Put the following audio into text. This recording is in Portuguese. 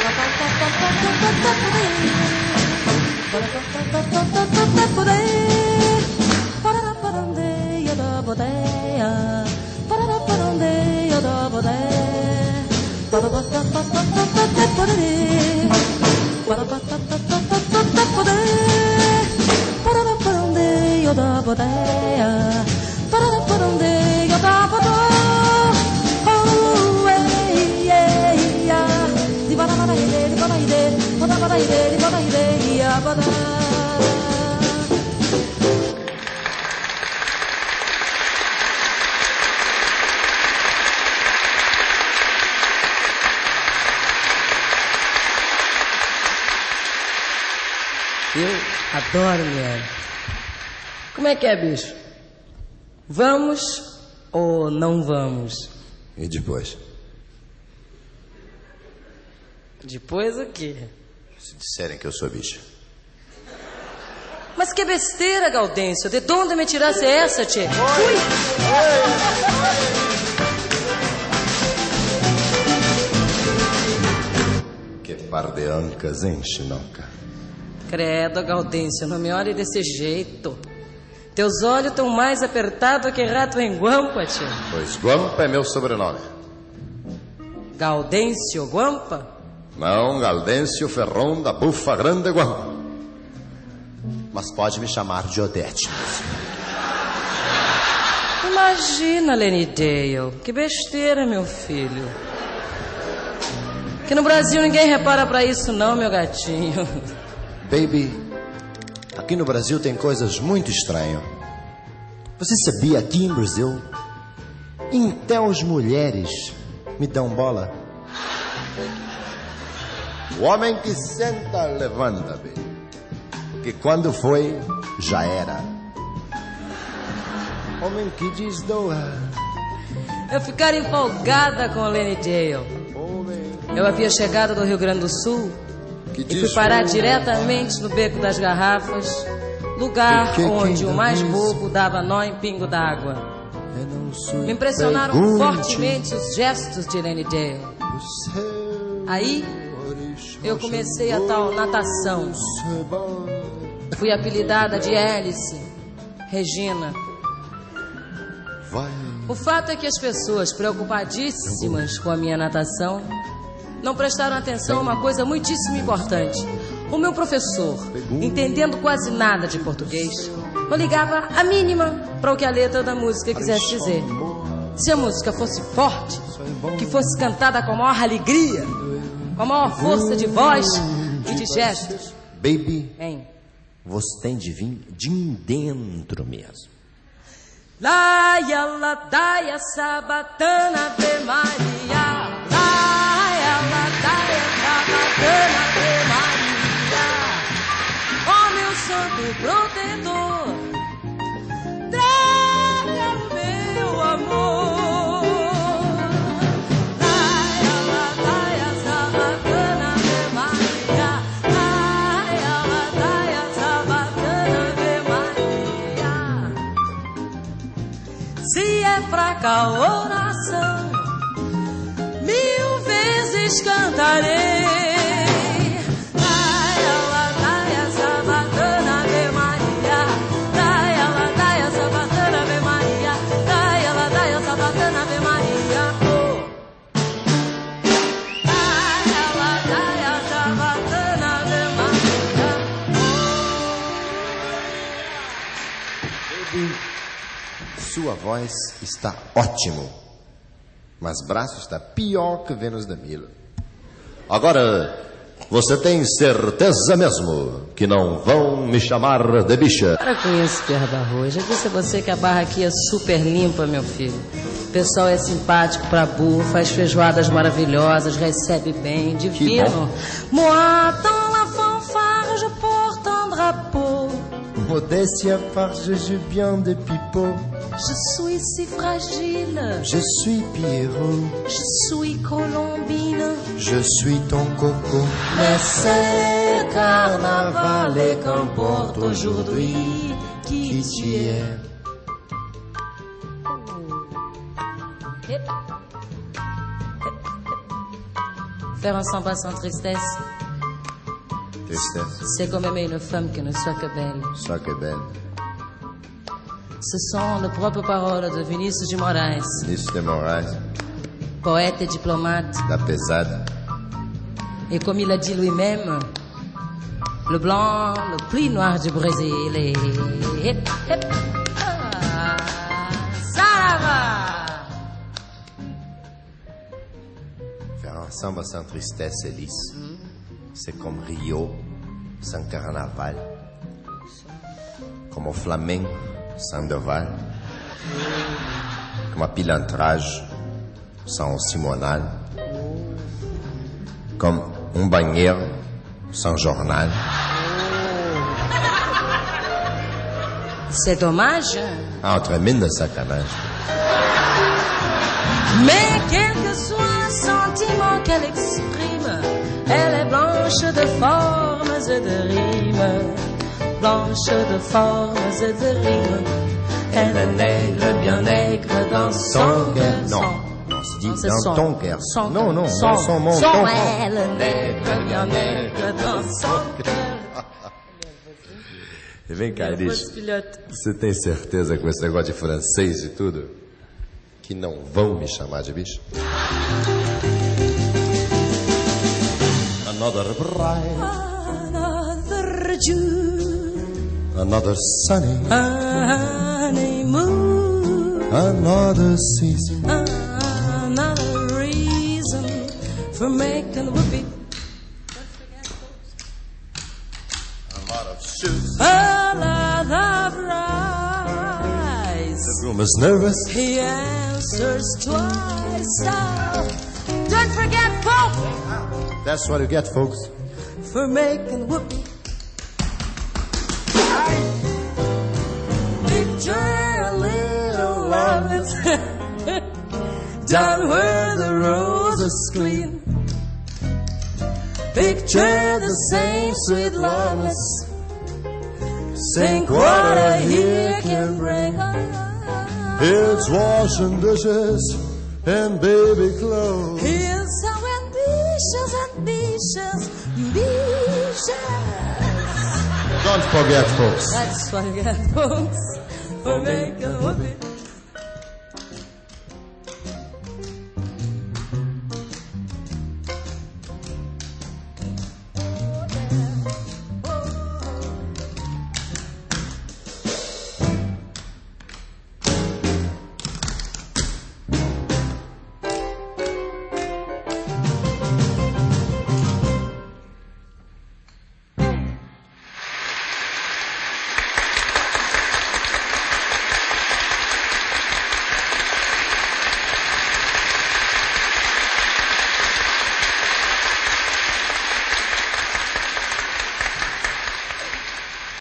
Eu adoro miel. Como é que é, bicho? Vamos ou não vamos? E depois? Depois o quê? Se disserem que eu sou bicha. Mas que besteira, Gaudêncio. De onde me tirasse essa, tchê? Ui! Que par de ancas, hein, Chinoca? Credo, Gaudêncio, não me olhe desse jeito. Teus olhos estão mais apertados que rato em guampa, tchê. Pois Guampa é meu sobrenome. Gaudêncio Guampa? Não, Gaudêncio Ferron da Bufa Grande Guampa. Mas pode me chamar de Odete. Imagina, Lenny Dale. Que besteira, meu filho. Que no Brasil ninguém repara pra isso não, meu gatinho. Baby, aqui no Brasil tem coisas muito estranhas. Você sabia aqui em Brasil, até as mulheres me dão bola? O homem que senta, levanta, baby. Que quando foi, já era. Homem que diz doa. Eu ficara empolgada com o Lenny Dale. Eu havia chegado do Rio Grande do Sul e fui parar diretamente no Beco das Garrafas, lugar onde o mais bobo dava nó em pingo d'água. Me impressionaram fortemente os gestos de Lenny Dale. Aí eu comecei a tal natação. Fui apelidada de Hélice, Regina. O fato é que as pessoas preocupadíssimas com a minha natação não prestaram atenção a uma coisa muitíssimo importante. O meu professor, entendendo quase nada de português, não ligava a mínima para o que a letra da música quisesse dizer. Se a música fosse forte, que fosse cantada com a maior alegria, com a maior força de voz e de gestos. Baby, Hein? você tem de vir de dentro mesmo. Laia, ladaia, sabatana, Ave Maria. Laia, ladaia, sabatana, Ave Maria. Ó meu santo protetor, traga o meu amor. Laia, ladaia, sabatana, Ave Maria. Laia, ladaia, sabatana, Ave Maria. Se é fraca a oração, 1000 vezes cantarei. Laia, ladaia, sabatana, Ave Maria. Laia, ladaia, sabatana, Ave Maria. Laia, ladaia, sabatana, Ave Maria. Oh. Laia, ladaia, sabatana, Ave Maria. Baby, sua voz está ótimo, mas braço está pior que Vênus da Mila. Agora, você tem certeza mesmo que não vão me chamar de bicha? Para com isso, Pierre Barroso. Já disse a você que a barra aqui é super limpa, meu filho. O pessoal é simpático pra burro, faz feijoadas maravilhosas, recebe bem, divino. Moi, dans la fanfare, je porte un drapeau. Modéstia farge bien de pipeau. Je suis si fragile. Je suis Pierrot. Je suis Colombine. Je suis ton coco. Mais c'est carnaval et qu'importe aujourd'hui qui tu es. Faire un samba sans tristesse, c'est comme aimer une femme qui ne soit que belle. Soit que belle. Ce sont les propres paroles de Vinícius de Moraes, Vinícius de Moraes, poète et diplomate. da pesada. Et comme il a dit lui-même, le blanc le plus noir du Brésil. Et hip, hip, ah, ça va. Faire un samba sans tristesse, Elise, c'est comme Rio sans carnaval, comme o Flamengo sans Deval, comme a pilantrage sans Simonal, comme um banheiro sans journal. C'est dommage. Entre mine de sacanage. Mais quel que soit le sentiment qu'elle exprime, elle est blanche de formes et de rimes. Blanche de formes et de rimes. Elle est nègre, bien nègre dans son cœur. Non, c'est dit dans ton cœur. Non, dans son mon ton. Elle est nègre, bien nègre dans son cœur. E vem cá, Elis, você tem certeza com esse negócio de francês e tudo que não vão me chamar de bicho? Another bride, Another June, another sunny, honeymoon, another season, another reason for making whoopee. a lot of shoes. A lot of rice. The groom is nervous. He answers twice. Oh, don't forget, folks, That's what you get, folks. for making whoopee. Picture a little love down where the roses scream. Picture the same sweet loveness. Think what a year can bring. It's washing dishes and baby clothes. He's so ambitious, ambitious, ambitious. Don't forget, folks. That's what you get, folks, for making a whoopee.